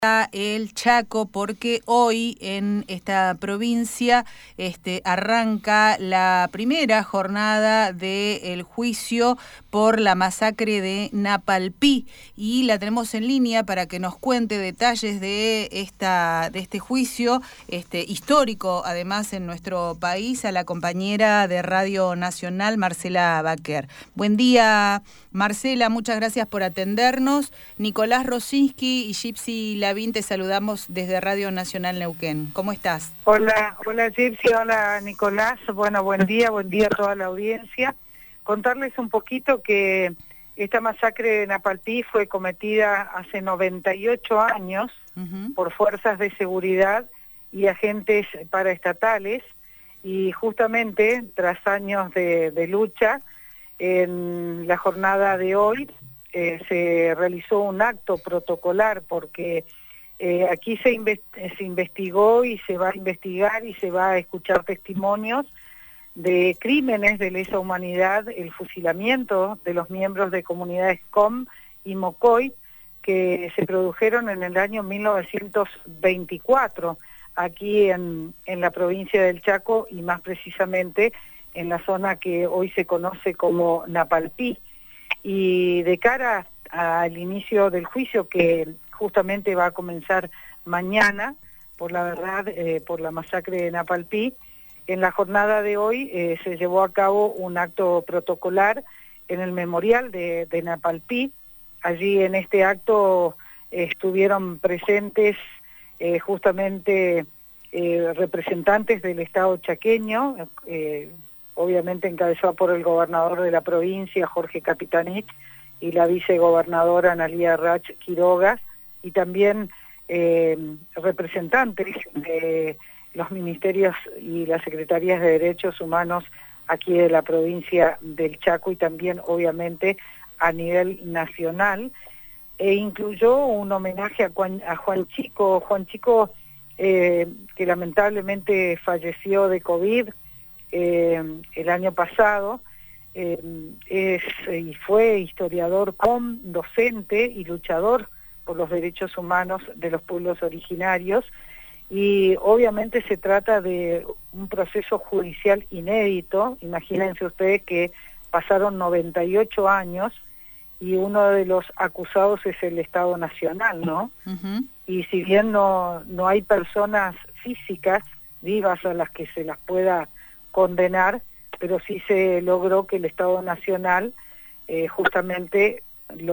el Chaco, porque hoy en esta provincia arranca la primera jornada del juicio por la masacre de Napalpí, y la tenemos en línea para que nos cuente detalles de este juicio histórico, además en nuestro país, a la compañera de Radio Nacional, Marcela Baquer. Buen día, Marcela, muchas gracias por atendernos. Nicolás Rosinski y Gypsy Lavín te saludamos desde Radio Nacional Neuquén. ¿Cómo estás? Hola Gypsy, hola Nicolás. Bueno, buen día a toda la audiencia. Contarles un poquito que esta masacre de Napalpí fue cometida hace 98 años por fuerzas de seguridad y agentes paraestatales, y justamente tras años de lucha, en la jornada de hoy se realizó un acto protocolar porque aquí se investigó y se va a investigar y se va a escuchar testimonios de crímenes de lesa humanidad, el fusilamiento de los miembros de comunidades COM y Mocoy que se produjeron en el año 1924 aquí en la provincia del Chaco, y más precisamente en la zona que hoy se conoce como Napalpí. Y de cara al inicio del juicio, que justamente va a comenzar mañana, por la verdad, por la masacre de Napalpí, en la jornada de hoy se llevó a cabo un acto protocolar en el memorial de Napalpí. Allí en este acto estuvieron presentes justamente representantes del Estado chaqueño, obviamente encabezado por el gobernador de la provincia, Jorge Capitanich, y la vicegobernadora Analía Rach Quiroga, y también representantes de los ministerios y las secretarías de Derechos Humanos aquí de la provincia del Chaco, y también obviamente a nivel nacional, e incluyó un homenaje a Juan Chico, que lamentablemente falleció de COVID el año pasado. Y fue historiador, docente y luchador por los derechos humanos de los pueblos originarios, y obviamente se trata de un proceso judicial inédito. Imagínense ustedes que pasaron 98 años y uno de los acusados es el Estado Nacional, ¿no? Y si bien no hay personas físicas vivas a las que se las pueda condenar, pero sí se logró que el Estado Nacional justamente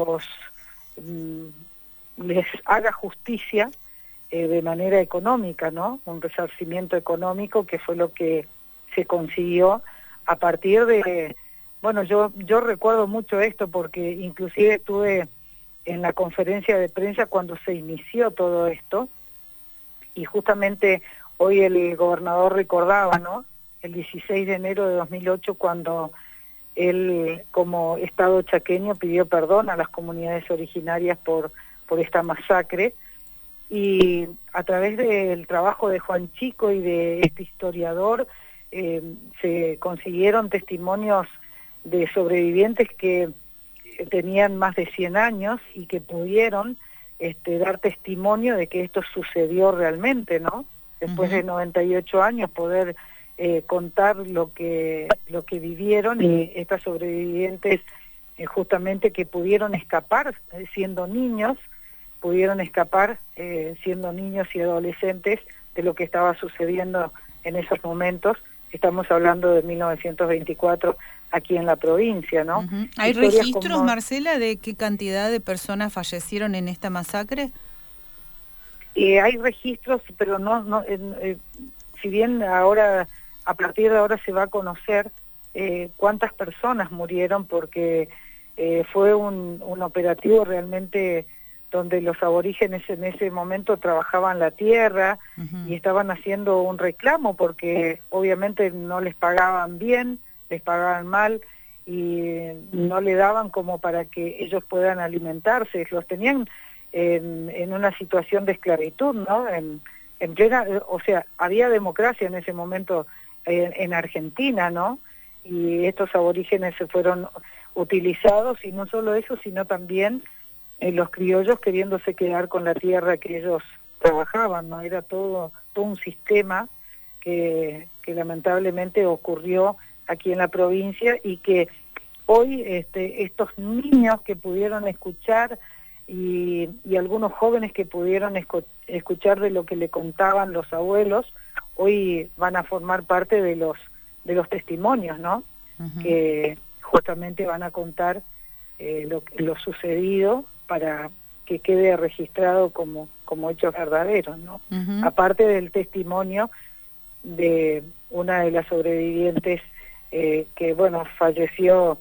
les haga justicia de manera económica, ¿no? Un resarcimiento económico, que fue lo que se consiguió a partir de... Bueno, yo recuerdo mucho esto porque inclusive estuve en la conferencia de prensa cuando se inició todo esto, y justamente hoy el gobernador recordaba, ¿no?, el 16 de enero de 2008, cuando él, como Estado chaqueño, pidió perdón a las comunidades originarias por esta masacre, y a través del trabajo de Juan Chico y de este historiador se consiguieron testimonios de sobrevivientes que tenían más de 100 años y que pudieron dar testimonio de que esto sucedió realmente, ¿no? Después de 98 años poder contar lo que vivieron, y estas sobrevivientes justamente que pudieron escapar siendo niños y adolescentes de lo que estaba sucediendo en esos momentos. Estamos hablando de 1924 aquí en la provincia, ¿no? ¿Hay registros, Marcela, de qué cantidad de personas fallecieron en esta masacre? Hay registros, pero si bien ahora, a partir de ahora se va a conocer cuántas personas murieron, porque fue un operativo realmente donde los aborígenes en ese momento trabajaban la tierra y estaban haciendo un reclamo porque obviamente no les pagaban bien, les pagaban mal y no le daban como para que ellos puedan alimentarse. Los tenían en una situación de esclavitud, ¿no? En plena, o sea, había democracia en ese momento en Argentina, ¿no? Y estos aborígenes se fueron utilizados, y no solo eso, sino también los criollos queriéndose quedar con la tierra que ellos trabajaban, ¿no? Era todo un sistema que lamentablemente ocurrió aquí en la provincia y que hoy estos niños que pudieron escuchar y algunos jóvenes que pudieron escuchar de lo que le contaban los abuelos, hoy van a formar parte de los testimonios, ¿no? Uh-huh. Que justamente van a contar lo sucedido para que quede registrado como hechos verdaderos, ¿no? Uh-huh. Aparte del testimonio de una de las sobrevivientes que, bueno, falleció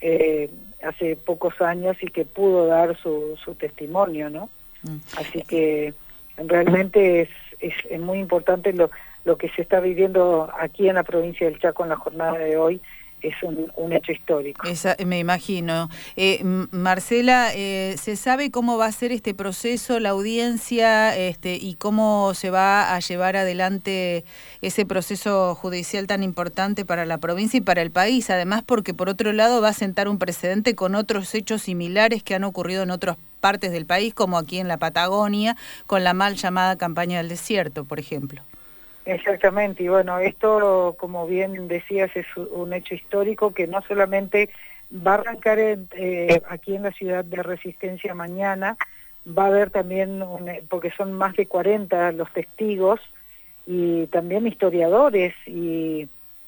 hace pocos años y que pudo dar su testimonio, ¿no? Así que realmente es muy importante lo que se está viviendo aquí en la provincia del Chaco en la jornada de hoy. Es un hecho histórico. Me imagino. Marcela, ¿se sabe cómo va a ser este proceso, la audiencia, y cómo se va a llevar adelante ese proceso judicial tan importante para la provincia y para el país? Además, porque por otro lado va a sentar un precedente con otros hechos similares que han ocurrido en otras partes del país, como aquí en la Patagonia, con la mal llamada campaña del desierto, por ejemplo. Exactamente, y bueno, esto, como bien decías, es un hecho histórico que no solamente va a arrancar aquí en la ciudad de Resistencia mañana, va a haber también, porque son más de 40 los testigos, y también historiadores, y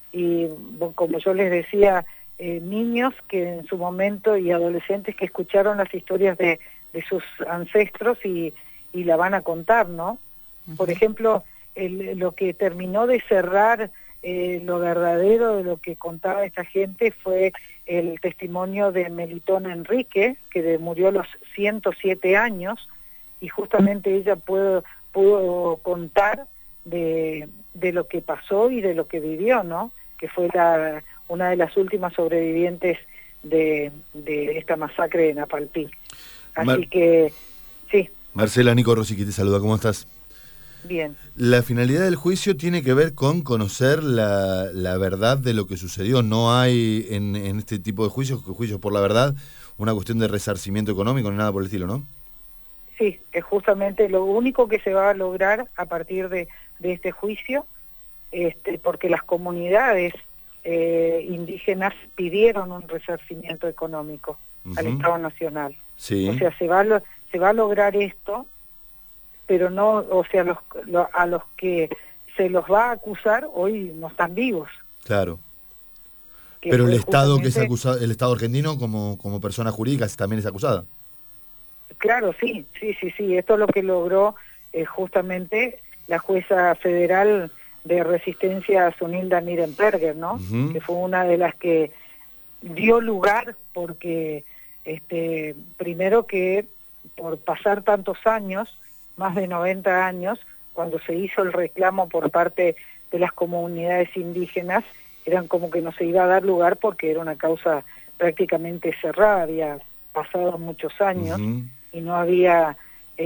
como yo les decía, niños que en su momento, y adolescentes que escucharon las historias de sus ancestros y la van a contar, ¿no? Uh-huh. Por ejemplo, lo que terminó de cerrar lo verdadero de lo que contaba esta gente fue el testimonio de Melitón Enrique, que murió a los 107 años, y justamente ella pudo contar de lo que pasó y de lo que vivió, ¿no? Que fue una de las últimas sobrevivientes de esta masacre de Napalpí. Así que, sí. Marcela, Nico Rosicky te saluda, ¿cómo estás? Bien. La finalidad del juicio tiene que ver con conocer la verdad de lo que sucedió. No hay en este tipo de juicios por la verdad, una cuestión de resarcimiento económico ni nada por el estilo, ¿no? Sí, es justamente lo único que se va a lograr a partir de este juicio, porque las comunidades indígenas pidieron un resarcimiento económico al Estado Nacional. Sí. O sea, se va a lograr esto, pero no, o sea, a los que se los va a acusar hoy no están vivos. Claro. Pero el Estado que es acusado, el Estado argentino como persona jurídica también es acusada. Claro, sí. Esto es lo que logró justamente la jueza federal de Resistencia, Zunilda Nirenberger, ¿no? Uh-huh. Que fue una de las que dio lugar porque, primero que por pasar tantos años, más de 90 años, cuando se hizo el reclamo por parte de las comunidades indígenas, eran como que no se iba a dar lugar porque era una causa prácticamente cerrada, había pasado muchos años. Uh-huh. Y no había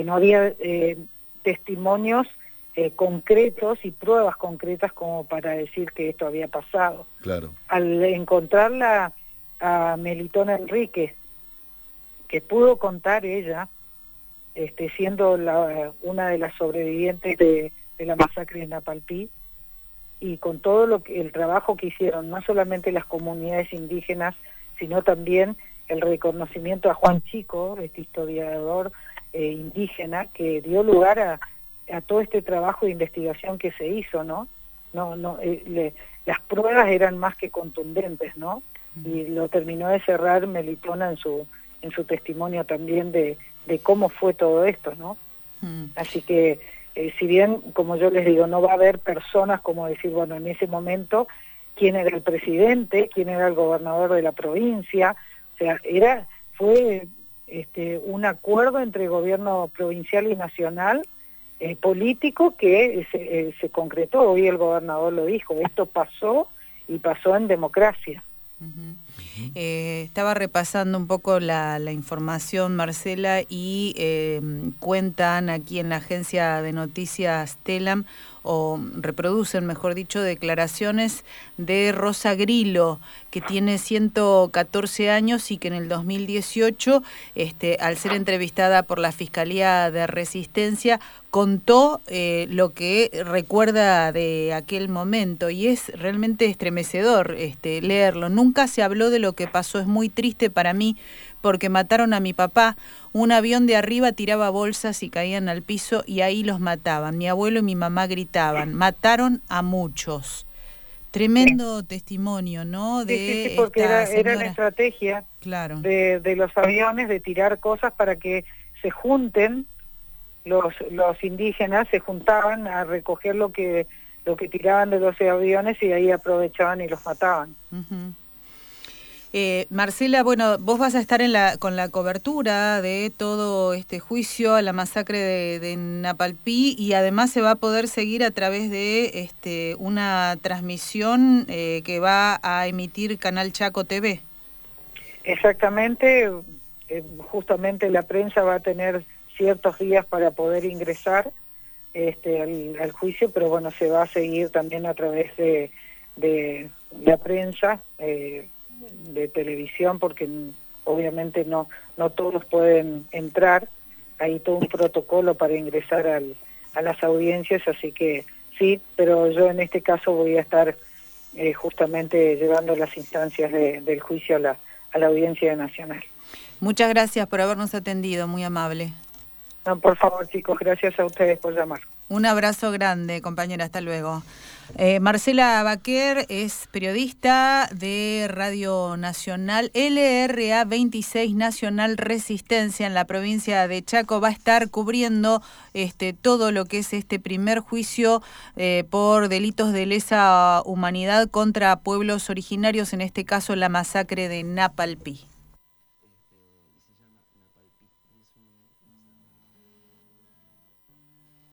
testimonios concretos y pruebas concretas como para decir que esto había pasado. Claro. Al encontrarla a Melitón Enrique, que pudo contar ella, siendo una de las sobrevivientes de la masacre de Napalpí, y con todo el trabajo que hicieron, no solamente las comunidades indígenas, sino también el reconocimiento a Juan Chico, este historiador indígena, que dio lugar a todo este trabajo de investigación que se hizo, ¿no? Las pruebas eran más que contundentes, ¿no? Y lo terminó de cerrar Melitona en su testimonio también de cómo fue todo esto, ¿no? Así que, si bien, como yo les digo, no va a haber personas como decir, bueno, en ese momento, quién era el presidente, quién era el gobernador de la provincia, o sea, fue un acuerdo entre gobierno provincial y nacional, político, que se concretó. Hoy el gobernador lo dijo, esto pasó y pasó en democracia. Uh-huh. Estaba repasando un poco la información, Marcela, y cuentan aquí en la agencia de noticias Telam, o reproducen, mejor dicho, declaraciones de Rosa Grillo, que tiene 114 años y que en el 2018, al ser entrevistada por la Fiscalía de Resistencia, contó lo que recuerda de aquel momento, y es realmente estremecedor leerlo. Nunca se habló de lo que pasó, es muy triste para mí, porque mataron a mi papá. Un avión de arriba tiraba bolsas y caían al piso y ahí los mataban. Mi abuelo y mi mamá gritaban, mataron a muchos. Tremendo testimonio, ¿no? Sí, porque era la estrategia, claro, de los aviones, de tirar cosas para que se junten, los indígenas se juntaban a recoger lo que tiraban de los aviones y ahí aprovechaban y los mataban. Uh-huh. Marcela, bueno, vos vas a estar con la cobertura de todo este juicio a la masacre de Napalpí, y además se va a poder seguir a través de una transmisión que va a emitir Canal Chaco TV. Exactamente, justamente la prensa va a tener ciertos días para poder ingresar al juicio, pero bueno, se va a seguir también a través de la prensa, de televisión, porque obviamente no todos pueden entrar, hay todo un protocolo para ingresar a las audiencias, así que sí, pero yo en este caso voy a estar justamente llevando las instancias del juicio a la Audiencia Nacional. Muchas gracias por habernos atendido, muy amable. No, por favor, chicos, gracias a ustedes por llamar. Un abrazo grande, compañera, hasta luego. Marcela Baquer es periodista de Radio Nacional, LRA 26 Nacional Resistencia en la provincia de Chaco. Va a estar cubriendo todo lo que es este primer juicio por delitos de lesa humanidad contra pueblos originarios, en este caso la masacre de Napalpí.